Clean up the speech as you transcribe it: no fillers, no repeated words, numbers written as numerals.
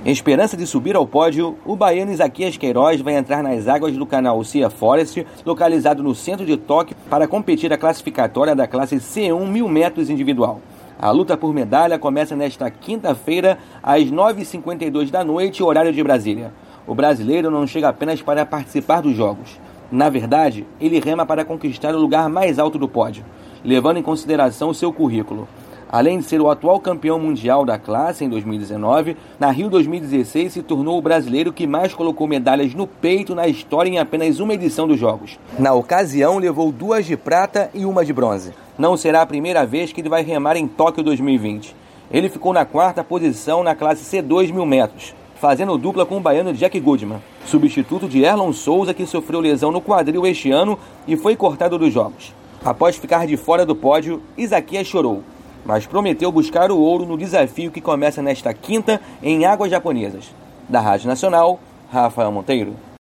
Em esperança de subir ao pódio, o baiano Isaquias Queiroz vai entrar nas águas do canal Sea Forest, localizado no centro de Tóquio, para competir a classificatória da classe C1 1000 metros individual. A luta por medalha começa nesta quinta-feira, às 9h52 da noite, horário de Brasília. O brasileiro não chega apenas para participar dos Jogos. Na verdade, ele rema para conquistar o lugar mais alto do pódio, levando em consideração o seu currículo. Além de ser o atual campeão mundial da classe em 2019, na Rio 2016 se tornou o brasileiro que mais colocou medalhas no peito na história em apenas uma edição dos Jogos. Na ocasião, levou 2 de prata e 1 de bronze. Não será a primeira vez que ele vai remar em Tóquio 2020. Ele ficou na 4ª posição na classe C2 1000 metros, fazendo dupla com o baiano Jack Goodman, substituto de Erlon Souza, que sofreu lesão no quadril este ano e foi cortado dos Jogos. Após ficar de fora do pódio, Isaquias chorou, mas prometeu buscar o ouro no desafio que começa nesta quinta em águas japonesas. Da Rádio Nacional, Rafael Monteiro.